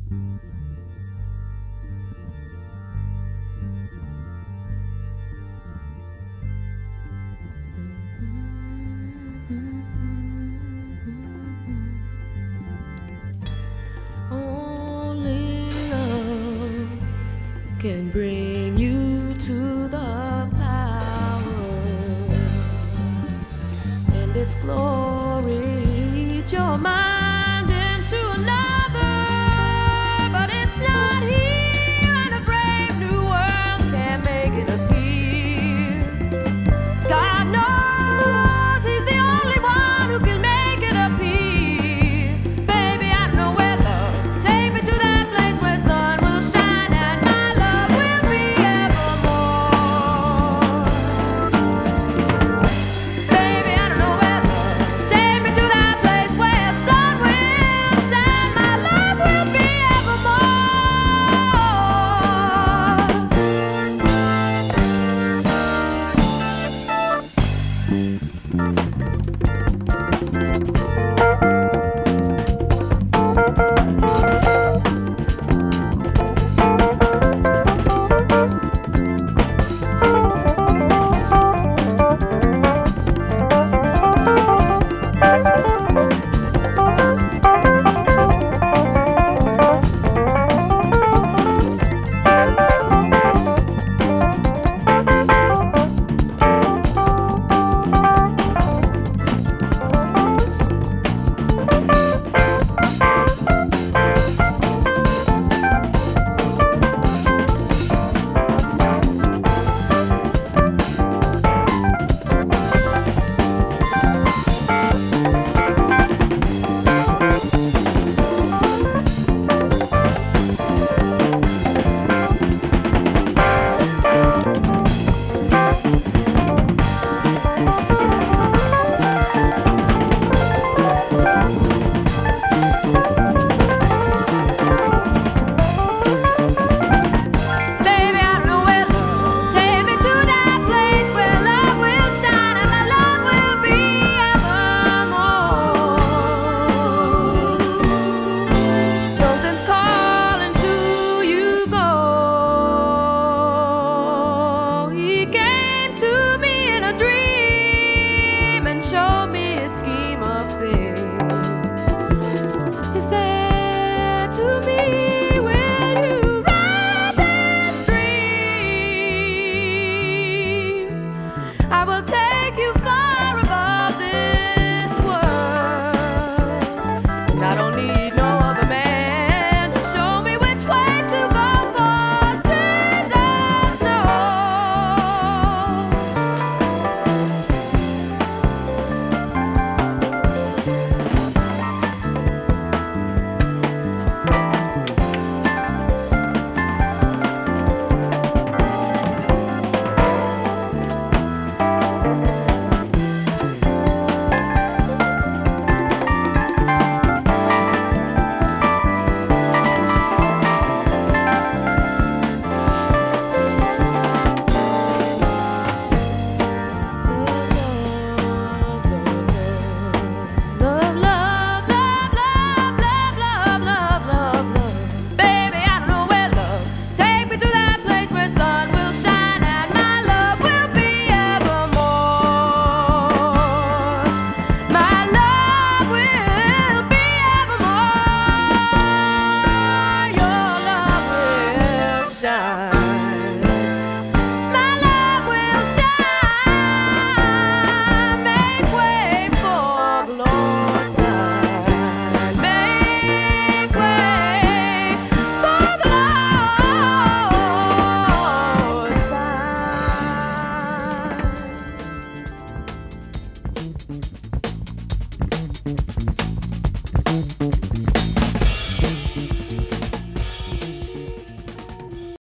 Only love can bring you to the power and its glory. Leads your mind into another, but it's not here, and a brave new world can make it appear. God knows He's the only one who can make it appear. Baby, I know where love. Take me to that place where sun will shine and my love will be evermore. Baby, I know where love. Take me to that place where sun will shine. My love will be Thank you.